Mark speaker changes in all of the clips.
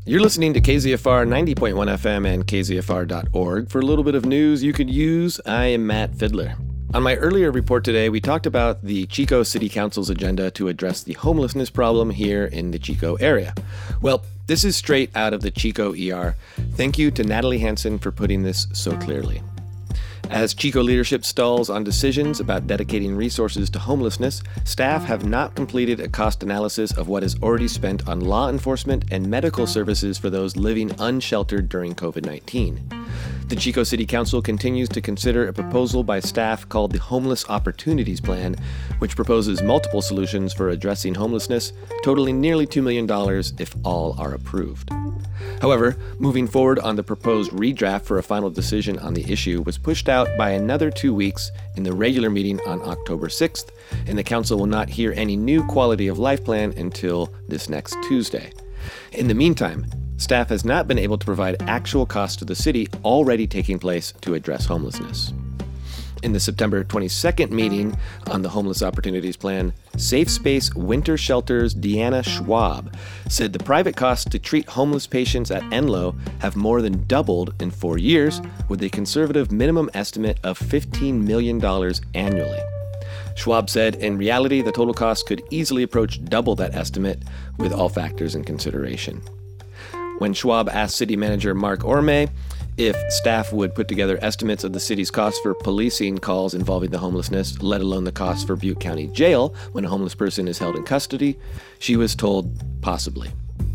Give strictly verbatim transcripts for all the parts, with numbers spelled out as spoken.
Speaker 1: You're listening to K Z F R ninety point one F M and K Z F R dot org. For a little bit of news you could use, I am Matt Fidler. On my earlier report today, we talked about the Chico City Council's agenda to address the homelessness problem here in the Chico area. Well, this is straight out of the Chico E R. Thank you to Natalie Hansen for putting this so clearly. As Chico leadership stalls on decisions about dedicating resources to homelessness, staff have not completed a cost analysis of what is already spent on law enforcement and medical services for those living unsheltered during covid nineteen. The Chico City Council continues to consider a proposal by staff called the Homeless Opportunities Plan, which proposes multiple solutions for addressing homelessness, totaling nearly two million dollars if all are approved. However, moving forward on the proposed redraft for a final decision on the issue was pushed out by another two weeks in the regular meeting on October sixth, and the council will not hear any new quality of life plan until this next Tuesday. In the meantime, staff has not been able to provide actual costs to the city already taking place to address homelessness. In the September twenty-second meeting on the Homeless Opportunities Plan, Safe Space Winter Shelter's Deanna Schwab said the private costs to treat homeless patients at Enloe have more than doubled in four years, with a conservative minimum estimate of fifteen million dollars annually. Schwab said, in reality, the total cost could easily approach double that estimate with all factors in consideration. When Schwab asked City Manager Mark Orme if staff would put together estimates of the city's costs for policing calls involving the homelessness, let alone the costs for Butte County Jail when a homeless person is held in custody, she was told possibly.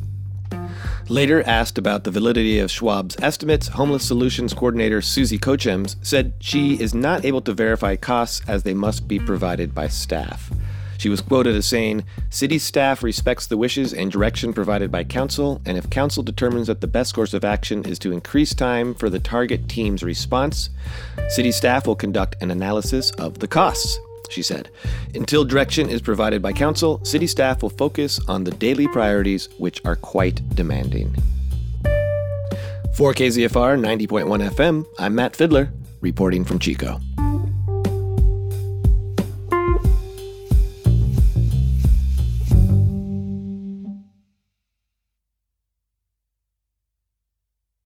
Speaker 1: Later asked about the validity of Schwab's estimates, Homeless Solutions Coordinator Susie Cochems said she is not able to verify costs as they must be provided by staff. She was quoted as saying, "City staff respects the wishes and direction provided by council, and if council determines that the best course of action is to increase time for the target team's response, city staff will conduct an analysis of the costs," she said. "Until direction is provided by council, city staff will focus on the daily priorities, which are quite demanding." For K Z F R ninety point one F M, I'm Matt Fidler, reporting from Chico.